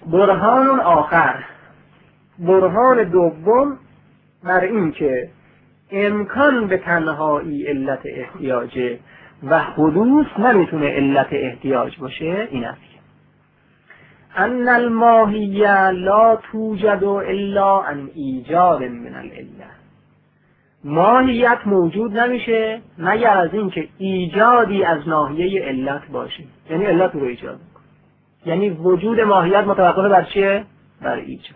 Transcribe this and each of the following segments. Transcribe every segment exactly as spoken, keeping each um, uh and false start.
برهان آخر، برهان دوم بر این که امکان به تنهایی علت احتیاجه و حدوث نمیتونه علت احتیاج باشه این است ان الماهیه لا توجد الا عن ایجاد من العله. ماهیت موجود نمیشه مگر از این که ایجادی از ناحیه علت باشه، یعنی علت رو ایجاد میکنه. یعنی وجود ماهیت متوقف بر چیه؟ بر ایجاد.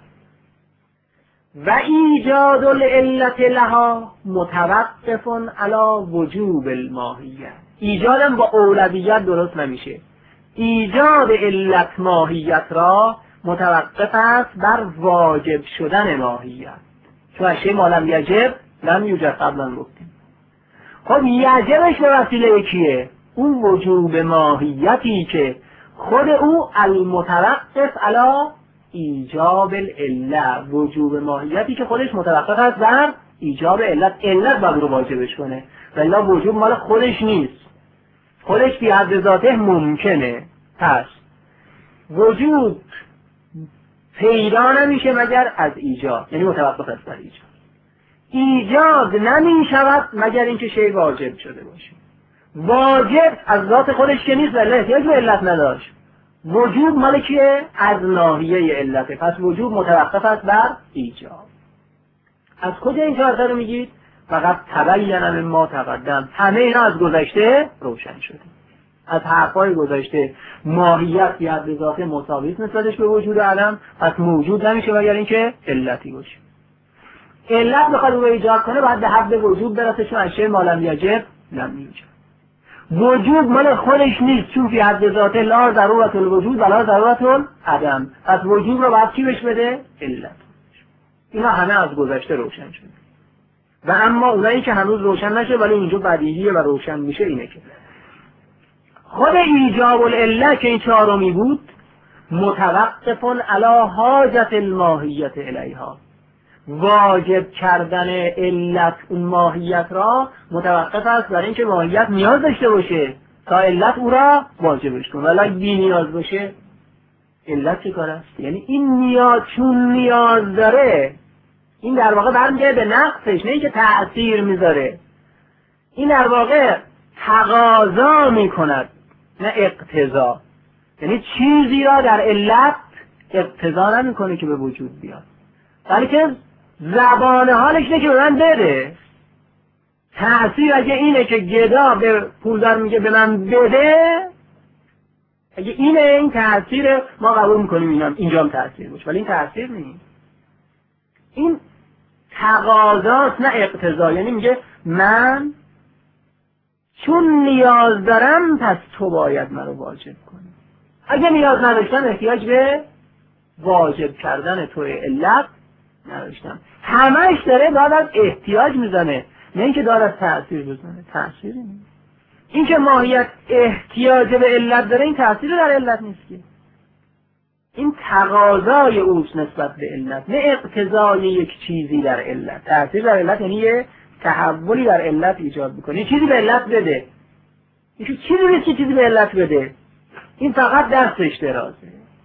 و ایجاد العلت لها متوقف علی وجوب الماهیت. ایجادم با اولویت درست نمیشه. ایجاد علت ماهیت را متوقف است بر واجب شدن ماهیت، چون اشیاء ما لم یجب لم یوجد قبلا گفتیم. خب یجبش به وسیله کیه؟ اون وجوب ماهیتی که خود او المتوقف علی ایجاب العله، وجوب ماهیتی که خودش متوقف است بر ایجاب علت. علت باید رو واجبش کنه، ولی وجوب مال خودش نیست، خودش بی حد ذاته ممکنه. پس وجود پیدا نمیشه مگر از ایجاد، یعنی متوقف است بر ایجاد. ایجاد نمی شود مگر اینکه شی واجب شده باشه. واجب از ذات خودش که نیست، ولی احتیاج به علت نداشت. وجود مال کیه؟ از ناحیه علته. پس وجود متوقف است بر ایجاد. از کجا این چهار تا رو میگید؟ فقط تبین من ما تقدم. همه اینا از گذشته روشن شده. از حرفای گذشته ماهیت بی حد ذاته مساوی است نسبتش به وجود عدم، پس موجود نمیشه مگر اینکه علتی باشه. علت بخواد رو ایجاد کنه باید به حد وجود برسه، چون اشیاء ما لم یجب لم یوجد. وجود مال خودش نیست، چون فی حد ذاته لا ضرورت الوجود ولا ضرورت العدم. پس وجود رو باید چی بهش بده؟ علت. اینا همه از گذشته روشن شده. و اما اونایی که هنوز روشن نشه ولی اینجا بدیهیه و روشن میشه اینه که خود ایجاب العله که این چهارمی بود متوقف علی حاجت الماهیت الیها، واجب کردن علت اون ماهیت را متوقف است بر اینکه ماهیت نیاز داشته باشه تا علت او را واجبش کنه. ولی بی نیاز باشه علت چه کار است؟ یعنی این نیاز، چون نیاز داره، این در واقع برمیگرده به نقصش، نه اینکه تأثیر میذاره. این در واقع تقاضا میکند نه اقتضا. یعنی چیزی را در علت اقتضا نمیکنه که به وجود بیاد، بلکه زبان حالش اینه که به من بده. تأثیر اگه اینه که گدا به پولدار میگه به من بده، اگه اینه این تأثیر ما قبول میکنیم اینم اینجا هم تأثیر باشه، ولی این تأثیر نیست. این تقاضاست نه اقتضا. یعنی میگه من چون نیاز دارم پس تو باید منو واجب کنی. اگه نیاز نداشتم احتیاج به واجب کردن توی علت نداشتم. همش داره داد از احتیاج میزنه، نه اینکه داد از تأثیر بزنه. تأثیری نیست. این که ماهیت احتیاج به علت داره این تأثیر در علت نیست که، این تقاضای اوست نسبت به علت، نه اقتضای یک چیزی در علت. تأثیر در علت یعنی یه تحولی در علت ایجاد میکنه. یه چیزی به علت بده، یه چیزی نیست که چیزی به علت بده، این فقط دستش درازه.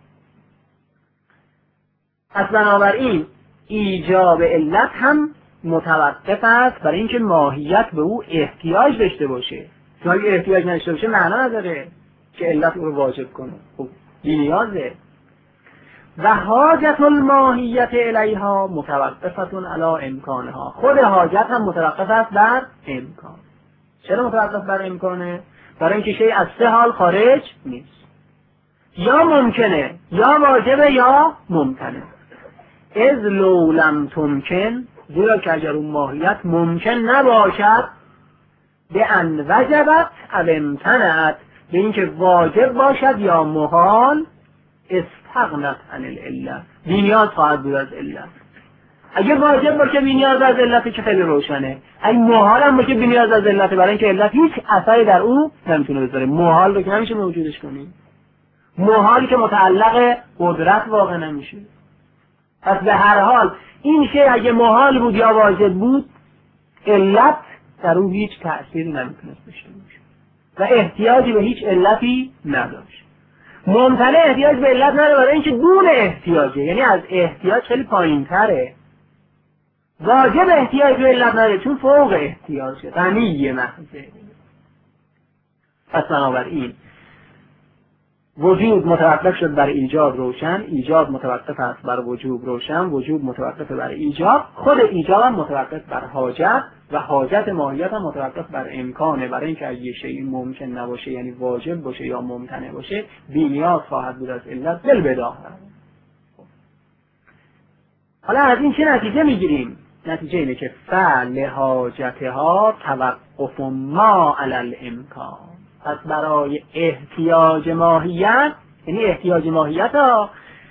پس بنابراین ایجاب علت هم متوقف است برای اینکه ماهیت به او احتیاج داشته باشه. چون اگه احتیاج نداشته باشه معنا نداره که علت او رو واجب کنه. خب بی نیازه. و حاجت الماهیت الیها متوقفتون علی امکانها. خود حاجت هم متوقف است بر امکان. چرا متوقف بر امکانه؟ برای اینکه شیء از سه حال خارج نیست، یا ممکنه یا واجبه یا ممکنه. از لو لم تمکن، زیرا که اگر اون ماهیت ممکن نباشد، به ان وجبت او امتنعت، به اینکه واجب باشد یا محال، استغنت عن العله، بی نیاز خواهد بود از علت. اگر واجب باشه بی نیاز از علت که خیلی روشنه، اگه محال هم باشه بی نیاز از علت، برای اینکه علت هیچ اثری در او نمیتونه بذاره. محال رو که نمیشه موجودش کنیم، محالی که متعلق قدرت واقع نمیشه. پس به هر حال این شی اگه محال بود یا واجب بود، علت در او هیچ تأثیری نمیتونه داشته باشه و احتیاجی به هیچ علتی نداشت. ممتنع احتیاج به علت نداره برای اینکه دون احتیاجه، یعنی از احتیاج خیلی پایین تره. واجب احتیاج به علت نداره چون فوق احتیاجه، غنیه محضه. پس بنابراین وجود متوقف شد بر ایجاد روشن، ایجاد متوقف است بر وجوب روشن، وجوب متوقف بر ایجاد، خود ایجاد هم متوقف بر حاجت و حاجت ماهیت هم متوقف بر امکانه، برای اینکه اگه یه شیء ممکن نباشه یعنی واجب باشه یا ممتنع باشه بی نیاز خواهد بود از علت بالبداهه. حالا از این چه نتیجه میگیریم؟ نتیجه اینه که فعل حاجتها توقف ما علی الامکان. پس برای احتیاج ماهیت، یعنی احتیاج ماهیت ها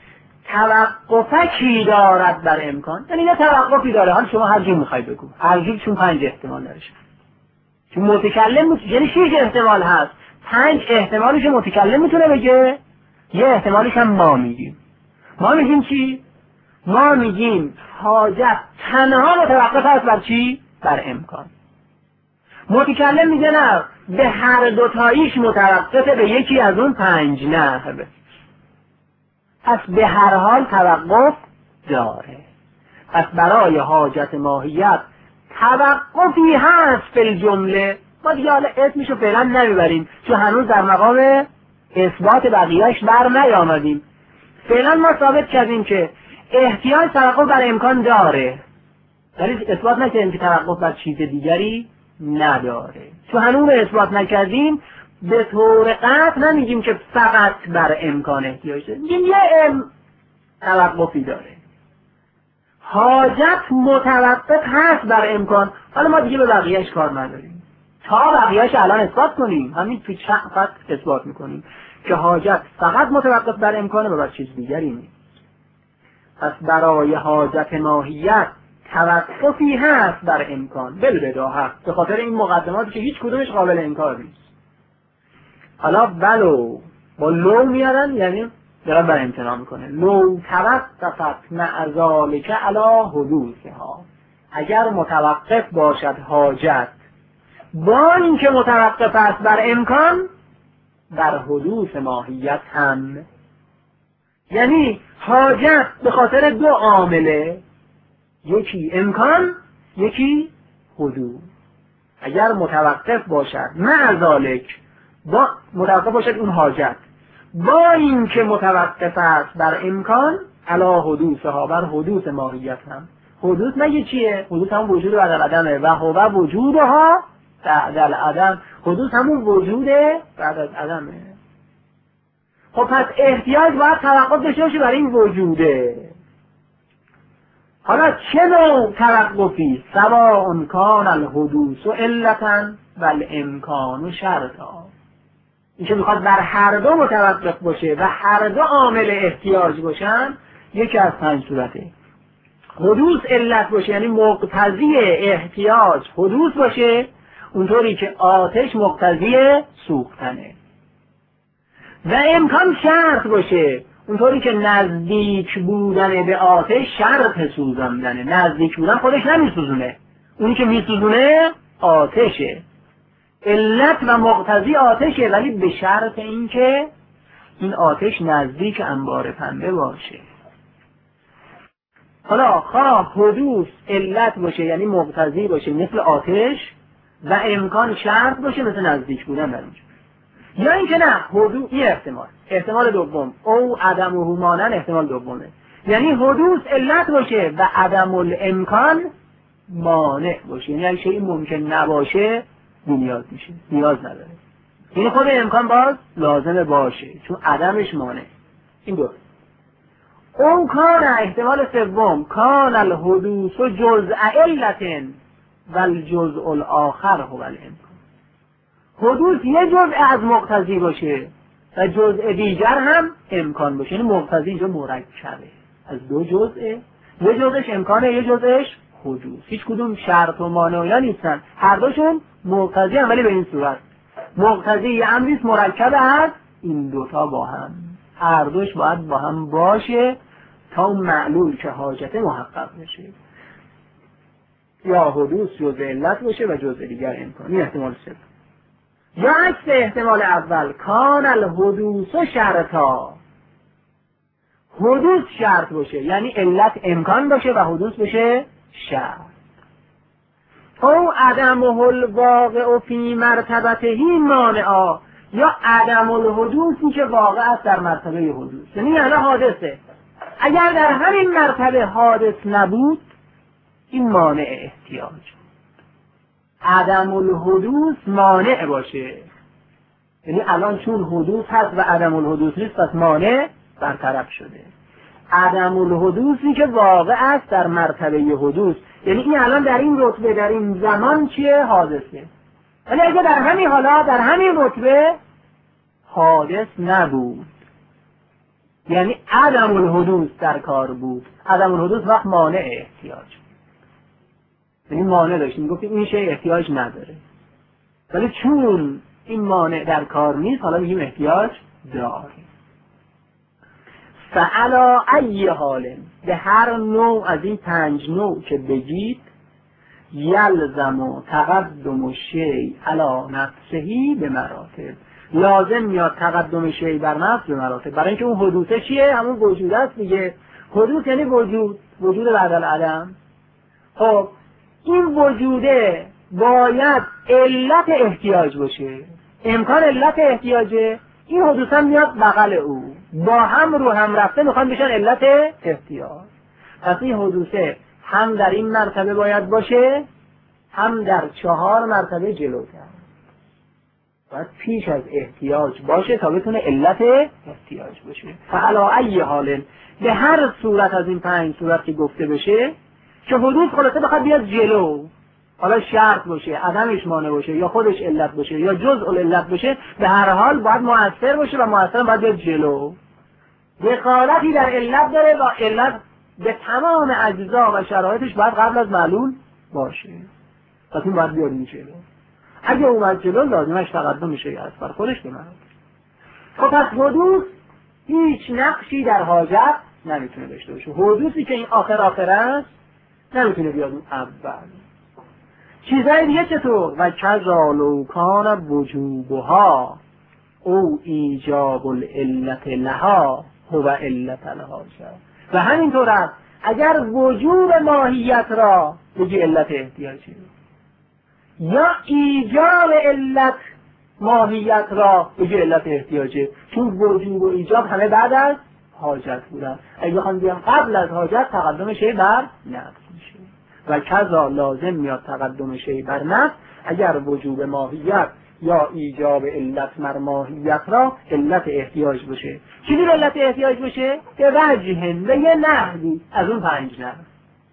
توقفی دارد بر امکان، یعنی یه توقفی داره. حالا شما هر جور میخوای بگو، هر جور، چون پنج احتمال داره، چون متکلم مت... یعنی شیش احتمال هست، پنج احتمالش متکلم میتونه بگه، یه احتمالش هم ما میگیم. ما میگیم چی؟ ما میگیم حاجت تنها متوقف است بر چی؟ بر امکان. متکلم میگه نه، به هر دوتاییش متوقفه به یکی از اون پنج نحو. پس به هر حال توقف داره. پس برای حاجت ماهیت توقفی هست فی الجمله. ما دیگه حالا اسمشو فعلا نمیبریم چون هنوز در مقام اثبات بقیهش بر نیامدیم. فعلا ما ثابت کردیم که احتیاج توقف بر امکان داره، ولی اثبات نکردیم که توقف بر چیز دیگری نداره. چون هنوز اثبات نکردیم به طور قطع نمیگیم که فقط بر امکان احتیاج داره، میگیم یه ام توقفی داره. حاجت متوقف هست بر امکان. حالا ما دیگه به بقیهش کار نداریم تا بقیهش الان اثبات کنیم، همین تو چند فقط اثبات میکنیم که حاجت فقط متوقف بر امکانه و بر چیز دیگری نیست. پس برای حاجت ماهیت توقفی هست بر امکان بالبداهه، به خاطر این مقدماتی که هیچ کدومش قابل انکار نیست. حالا بلو با لو میارن، یعنی دارن بر امتناع میکنه. لو توقفت مع ذالک علی حدوثها، اگر متوقف باشد حاجت با اینکه متوقف است بر امکان، بر حدوث ماهیت هم. یعنی حاجت به خاطر دو عامله، یکی امکان یکی حدوث. اگر متوقف باشد مع ذالک، با متوقف باشد اون حاجت با اینکه متوقف است بر امکان، علی حدوثها، بر حدوث ماهیت هم. حدوث مگه چیه؟ حدوث هم وجود بعد العدمه و هو وجودها بعد العدم. حدوث همون وجود بعد از عدمه. خب پس احتیاج باید توقف داشته باشه برای این وجوده. حالا چه نوع توقفی؟ سواء کان الحدوث علتا و الامکان شرطا. این که میخواد بر هر دو متوقف باشه و هر دو عامل احتیاج باشن، یکی از پنج صورته. حدوث علت باشه، یعنی مقتضی احتیاج حدوث باشه، اونطوری که آتش مقتضی سوختنه. و امکان شرط باشه، اونطوری که نزدیک بودن به آتش شرط سوزاندنه. نزدیک بودن خودش نمیسوزونه، اونی که میسوزونه آتشه. علت و مقتضی آتشه، ولی به شرط اینکه این آتش نزدیک انبار پنبه باشه. حالا خواه حدوث علت باشه یعنی مقتضی باشه مثل آتش، و امکان شرط باشه مثل نزدیک بودن در اینجا. یا اینکه نه حدوث، یه احتمال احتمال دوم او عدم و مانن احتمال دومه، یعنی حدوث علت باشه و عدم الامکان مانع باشه، یعنی اگه شیء ممکن نباشه نیاز میشه، نیاز نداره. این خود امکان باز لازمه باشه چون عدمش مانع. این دو. اون کان احتمال سوم کان الحدوث جزء علت و الجزء الاخر هو الامکان. حدوث یه جزء از مقتضی باشه و جزء دیگر هم امکان باشه، یعنی مقتضی اینجا مرکبه از دو جزء، یه جزءش امکانه یه جزءش حدوث. هیچ کدوم شرط و مانع نیستن، هر دوشون مقتضی هم، ولی به این صورت مقتضی یه امریست مرکب از این دوتا با هم، هر دوش باید با هم باشه تا اون معلول که حاجت محقق بشه. یا حدوث جزء علت باشه و جزء دیگر امکان. این احتمال سوم. یا عکس احتمال اول، کان الحدوث شرطا، حدوث شرط باشه یعنی علت امکان باشه و حدوث بشه شرط. او عدمه الواقع فی مرتبتهی مانعا، یا عدم الحدوثی که واقع است در مرتبه حدوث، یعنی یعنی حادثه. اگر در همین مرتبه حادث نبود این مانع احتیاج، عدم الحدوث مانع باشه، یعنی الان چون حدوث هست و عدم الحدوث نیست پس مانع برطرف شده. عدم الحدوثی که واقع است در مرتبه حدوث، یعنی این الان در این رتبه در این زمان چیه؟ حادثه. ولی اگه در همین حالا در همین رتبه حادث نبود یعنی عدم الحدوث در کار بود، عدم الحدوث وقت مانع احتیاج، یعنی مانع داشتیم گفتیم این شی احتیاج نداره، ولی چون این مانع در کار نیست حالا میگیم احتیاج داره. فعلا ای حال، به هر نوع از این پنج نوع که بگید، یلزم تقدم شیء علی نفسه به مراتب، لازم میاد تقدم شیء بر نفس به مراتب، برای اینکه اون حدوثه چیه؟ همون وجود است دیگه. حدوث یعنی وجود، وجود بعد العدم. خب این وجوده باید علت احتیاج باشه، امکان علت احتیاجه، این حدوث هم میاد بغل او، با هم رو هم رفته میخوان بشن علت احتیاج. پس این حدوثه هم در این مرتبه باید باشه، هم در چهار مرتبه جلوتر باید پیش از احتیاج باشه تا بتونه علت احتیاج باشه. فعلا ای حال، به هر صورت از این پنج صورت که گفته بشه که حدوث خلاصه بخواد بیاد جلو، حالا شرط باشه، عدمش مانع باشه، یا خودش علت باشه، یا جزء العلت باشه، به هر حال باید مؤثر باشه و مؤثر باید بیاد جلو. دخالتی در علت داره و علت به تمام اجزا و شرایطش باید قبل از معلول باشه، پس این باید بیاد این جلو. اگه اومد جلو لازمش تقدم میشه از بر خودش بماند. خب پس حدوث هیچ نقشی در حاجت نمیتونه داشته باشه. حدوثی که این آخر آخر است نمیتونه بیاد اون اول. چیزای دیگه چطور؟ و کذا لو کان وجوبها او ایجاب العلت لها هو علت الحاجت. و همینطور است اگر وجوب ماهیت را بگی علت احتیاجی، یا ایجاب علت ماهیت را بگی علت احتیاجی، چون وجوب و ایجاب همه بعد از حاجت بودن. اگه بخوام بگم قبل از حاجت تقدم شی بر نفس میشه. و کذا لازم میاد تقدم شی بر نفس اگر وجوب ماهیت یا ایجاب علت مر ماهیت را علت احتیاج باشه. چیزی علت احتیاج باشه؟ به وجهن و یه نحوی از اون پنج نحو.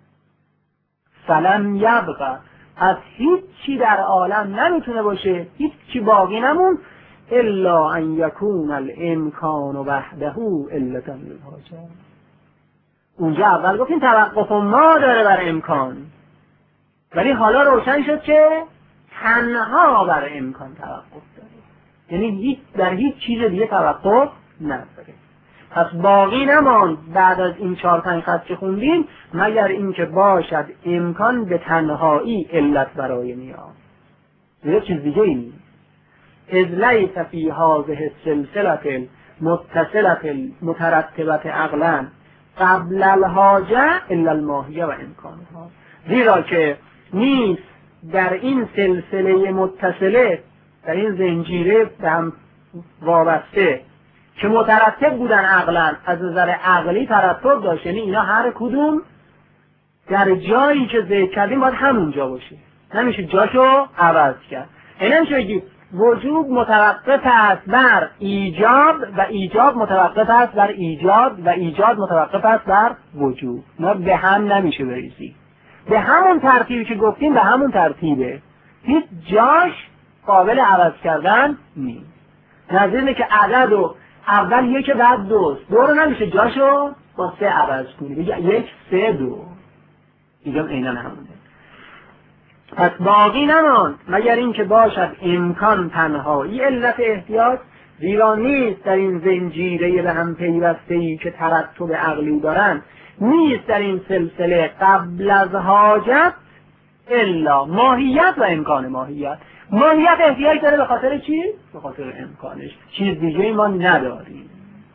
فلم یبقى، از هیچ چی در عالم نمیتونه باشه، هیچ چی باقی نمون الا ان یکون الامکان وحده علتا للحاجت. اونجا اول گفتیم توقف ما داره بر امکان، ولی حالا روشن شد که تنها بر امکان توقف داره، یعنی هیچ در هیچ چیز دیگه توقف نداره. پس باقی نماند بعد از این چهار پنج خط که خوندیم مگر اینکه باشد امکان به تنهایی علت برای نیاز، یه چیز دیگه ای نیست. اذ لیس فی هذه السلسله متصله مترتبه عقلا قبل الحاجه الا الماهیه و امکانها، زیرا که نیست در این سلسله متصله، در این زنجیره به هم وابسته که مترتب بودن عقلا، از نظر عقلی ترتب داشت، یعنی اینا هر کدوم در جایی که ذکر کردیم باید همونجا باشه، نمیشه جاشو عوض کرد. این نمیشه بگید وجود متوقف است بر ایجاب و ایجاب متوقف است بر ایجاد و ایجاد متوقف است بر وجود، نه به هم نمیشه بریزی. به همون ترتیبی که گفتیم به همون ترتیبه، هیچ جاش قابل عوض کردن نیست. نظیر اینه که عدد رو اول یک بعد دو دو رو نمیشه جاشو با سه عوض کنی، بگه یک سه دو، اینجا عیناً همونه. پس باقی نماند مگر اینکه باشد امکان تنهایی علت احتیاج، زیرا نیست در این زنجیره به هم پیوسته‌ای که ترتب عقلی دارن، نیست در این سلسله قبل از حاجت الا ماهیت و امکان ماهیت. ماهیت احتیاج داره به خاطر چی؟ به خاطر امکانش. چیز دیگه ما نداریم.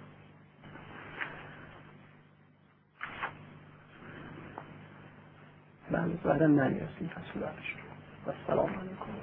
بله بعدا نمیرسیم تصویرش. و سلام علیکم.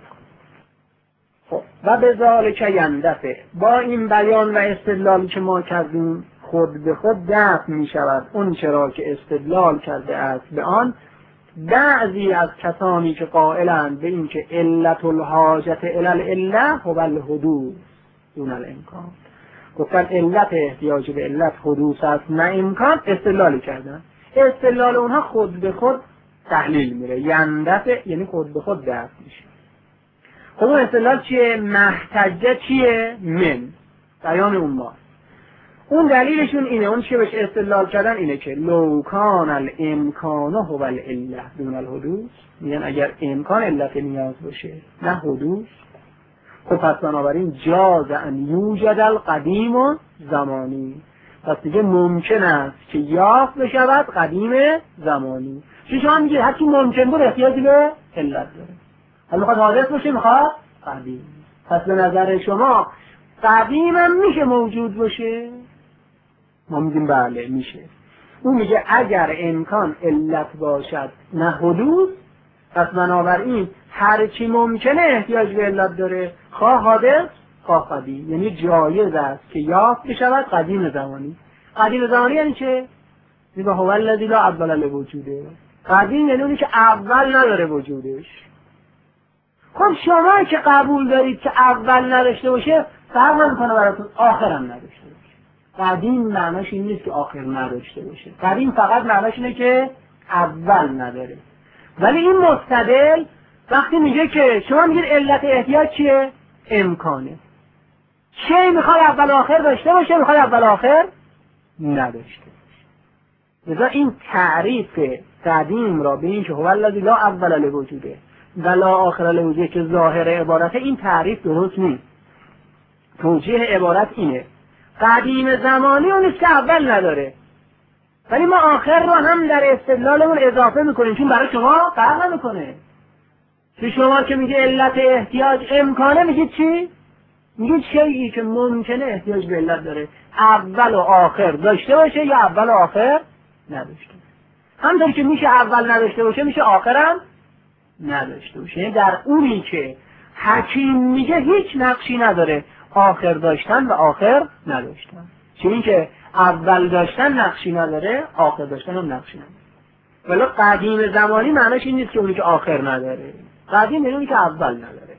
خب و به ذالک یندفع، با این بیان و استدلالی که ما کردیم خود به خود دفع می شود اون چرا که استدلال کرده است به آن بعضی از کسانی که قائلند به این که علت الحاجت الی العله هو الحدوث دون الامکان، گفتن علت احتیاج به علت حدوث است نه امکان، استدلالی کردن. استدلال اونها خود به خود تحلیل میره، یندفع یعنی خود به خود دفع میشه. خب اون استدلال چیه؟ محتجه چیه؟ من بیان اون ما. اون دلیلشون اینه، اون چیه بهش استدلال کردن اینه که لو کان الامکان هو العله دون الحدوث، میگن اگر امکان علت نیاز باشه نه حدوث، خب پس بنابراین جاز ان یوجد القدیم و زمانی، پس دیگه ممکن است که یافت بشود قدیم زمانی. چون شما میگه هرچی ممکن بود احتیاجی به علت داره، حالا میخواد حادث باشه میخواد قدیم، پس به نظر شما قدیم هم میشه موجود باشه؟ ما میگیم بله میشه. اون میگه اگر امکان علت باشد نه حدوث، پس بنابراین هر چی ممکنه احتیاج به علت داره، خواه حادث خواه قدیم، یعنی جایز است که یافت بشود قدیم زمانی. قدیم زمانی یعنی چه؟ میگه هو الذی لا اول لوجوده، قدیم یعنی اونی که اول نداره وجودش. خب شما که قبول دارید که اول نداشته باشه فرق نمیکنه براتون آخر هم نداشته باشه. قدیم معناش این نیست که آخر نداشته باشه، قدیم فقط معناش اینه که اول نداره. ولی این مستدل وقتی میگه که شما میگید علت احتیاج چیه؟ امکانه. چه میخواد اول آخر داشته باشه؟ میخواد اول آخر نداشته باشه. لذا این تعریف قدیم را به این که هو الذی لا اول لوجوده و لا آخر لوجوده که ظاهر عبارت، این تعریف درست نیست. توجیه عبارت اینه قدیم زمانی اونیست که اول نداره، ولی ما آخر رو هم در استدلالمون اضافه میکنیم چون برای شما فرق نمیکنه. چون شما که میگه علت احتیاج امکانه، میگید چی؟ میگید شیئی که ممکنه احتیاج به علت داره اول و آخر داشته باشه یا اول و آخر نداشته باشه. همونطور که میشه اول نداشته باشه میشه آخرم نداشته باشه. در اونی که حکیم میگه هیچ نقشی نداره آخر داشتن و آخر نداشتن، چون این که اول داشتن نقشی نداره آخر داشتن هم نقشی نداره. ولی قدیم زمانی معناش این نیست که اونی که آخر نداره، قدیم یعنی اونی که اول نداره.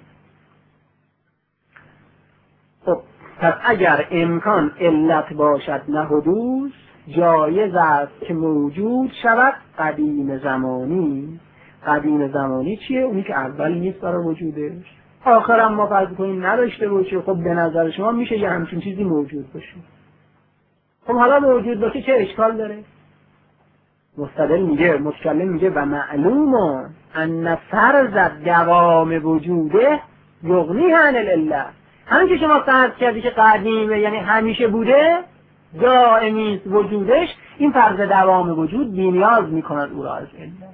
خب پس اگر امکان علت باشد نه حدوث، جایز است که موجود شود قدیم زمانی. قدیم زمانی چیه؟ اونی که اول نیست برای وجودش، آخرم ما فرض کنیم نداشته باشه. خب به نظر شما میشه یه همچین چیزی موجود باشه. خب حالا موجود باشه چه اشکال داره؟ مستدل میگه، متکلم میگه و معلوم ان فرض دوام وجوده یغنی عن العله. همین که شما فرض کردی که قدیمه یعنی همیشه بوده، دائمی است وجودش، این فرض دوام وجود بی‌نیاز میکند او را از علت.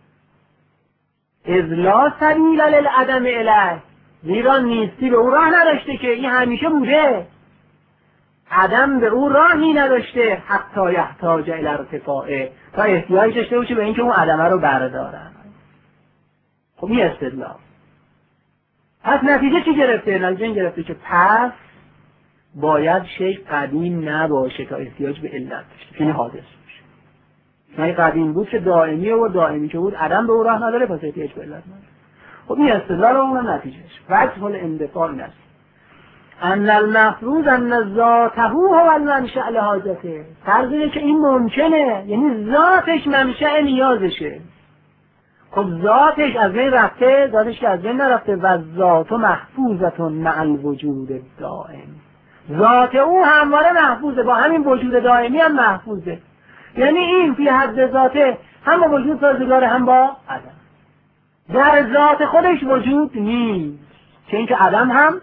اذ لا سبیل للعدم الیه، زیرا نیستی به او راه نداشته که این همیشه بوده. عدم به او راهی نداشته حتی یحتاج الی ارتفاعه، تا احتیاج داشته باشه به اینکه اون عدمه رو بردارن. خب این استدلال. پس نتیجه چی گرفته؟ نتیجه این گرفته که پس باید شیء قدیم نباشه تا احتیاج به علت داشته، یعنی حادث باشه. نه قدیم بود که دائمیه و دائمی که بود عدم به او راه نداره پس احتیاج به علت نداره. خب این استدلال و اونم نتیجهش. وجه الاندفاع این است ان المفروض ان ذاته هو المنشأ لحاجته. فرض اینه که این ممکنه، یعنی ذاتش منشأ نیازشه. خب ذاتش از بین رفته، ذاتش که از بین نرفته و ذات محفوظة مع الوجود الدائم. ذات او همواره محفوظه، با همین وجود دائمی هم محفوظه. یعنی این فی حد ذاته هم با وجود سازگاره هم با عدم. در ذات خودش وجود نیست، چه اینکه عدم هم.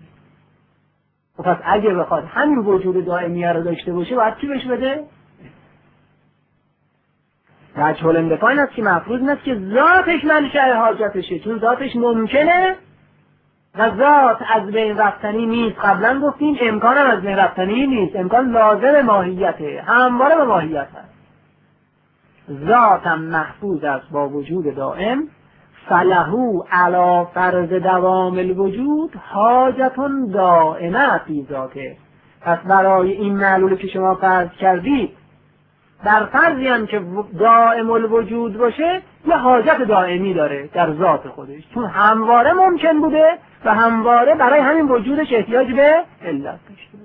و پس اگه بخواد همین وجود دائمیه رو داشته باشه باید چی بهش بده؟ وجه الاندفاع این است که مفروض این است که ذاتش منشأ حاجتشه، چون ذاتش ممکنه و ذات از بین رفتنی نیست. قبلا گفتیم امکان هم از بین رفتنی نیست، امکان لازم ماهیته، همواره به ماهیت هست. ذاتم محفوظ است با وجود دائم، فلهو علی فرض دوام الوجود حاجتون دائمه فی ذاته. پس برای این معلولی که شما فرض کردید در فرضی هم که دائم الوجود باشه یه حاجت دائمی داره در ذات خودش، چون همواره ممکن بوده و همواره برای همین وجودش احتیاج به علت داشته.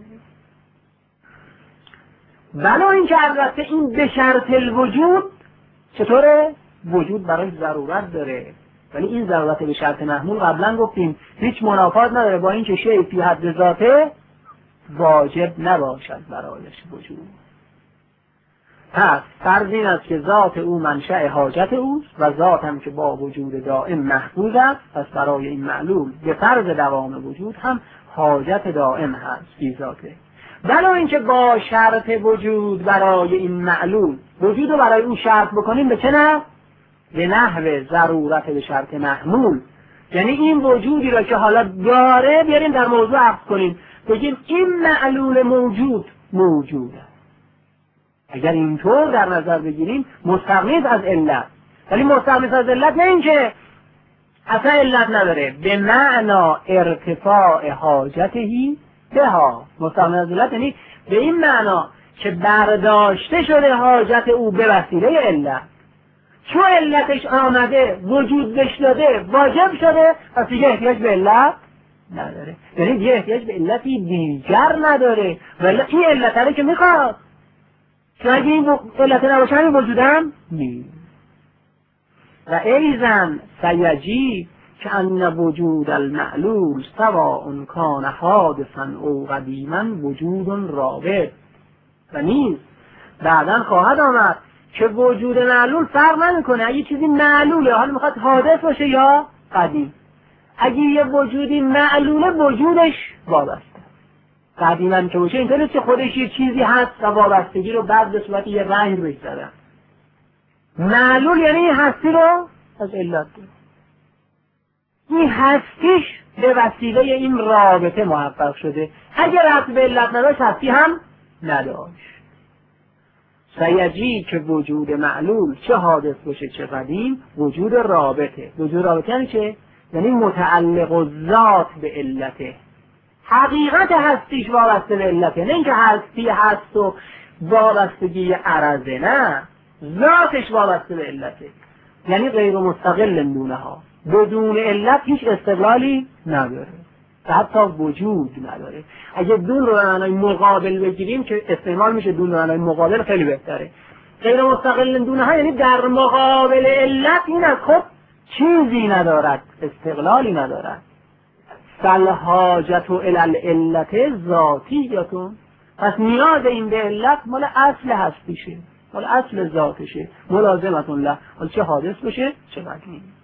بلا اینکه البته این به شرط الوجود چطوره؟ وجود برای ضرورت داره، ولی این ضرورت به شرط محمول قبلا گفتیم هیچ منافات نداره با اینکه شیء فی حد ذاته واجب نباشد برایش وجود. پس فرض این است که ذات او منشأ حاجت اوست و ذات هم که با وجود دائم محفوظ است، پس برای این معلول به فرض دوام وجود هم حاجت دائم هست فی ذاته. بلا اینکه با شرط وجود برای این معلول وجود رو برای اون شرط بکنیم به چه نه؟ به نحو ضرورت به شرط محمول. یعنی این وجودی را که حالا داره بیاریم در موضوع عکس کنیم، بگیم این معلول موجود موجوده. اگر اینطور در نظر بگیریم مستغنی از علت، ولی مستغنی از علت نه اینکه اصلا علت نداره، به معنا ارتفاع حاجتهی بها. مستغنی از علت یعنی به این معنا که برداشته شده حاجت او به وسیله علت، چون علتش آمده وجود بهش داده واجب شده، پس دیگه احتیاج به علت نداره، یعنی دیگه احتیاج به علتی دیگر نداره. ولی این علت هره که میخواد، چون اگه این علت نباشه همین وجودم نیست. و ایزن سیجی که ان وجود المعلول سواء کان حادثا او قدیما وجود رابط. و نیز بعداً خواهد آمد که وجود معلول فرق نمیکنه، اگه چیزی معلوله حالا میخواد حادث باشه یا قدیم. اگه یه وجودی معلوله وجودش وابسته، قدیما که باشه اینطوری که خودش یه چیزی هست و وابستگی رو بعد به صورت یه رنگ بگذارن. معلول یعنی این هستی رو از علت داره، این هستیش به وسیله این رابطه محقق شده، اگر ربط به علت نداشت هستی هم نداشت. سیجی که وجود معلول چه حادث باشه چه قدیم وجود رابطه. وجود رابطه یعنی چه؟ یعنی متعلق الذات به علته، حقیقت هستیش وابسته به علته، نه اینکه هستی هست و وابستگی عرضه، نه، ذاتش وابسته به علته، یعنی غیر مستقل دونها، بدون علت هیچ استقلالی نداره و حتی وجود نداره. اگه دون رو معنای مقابل بگیریم که استعمال میشه دون رو معنای مقابل خیلی بهتره. غیر مستقل دونها یعنی در مقابل علت این از خود چیزی ندارد، استقلالی ندارد. فالحاجت الی العلت ذاتیتون، پس نیاز این به علت مال اصل هستیشه، مال اصل ذاتشه، ملازمتون له، حالا چه حادث بشه چه قدیم.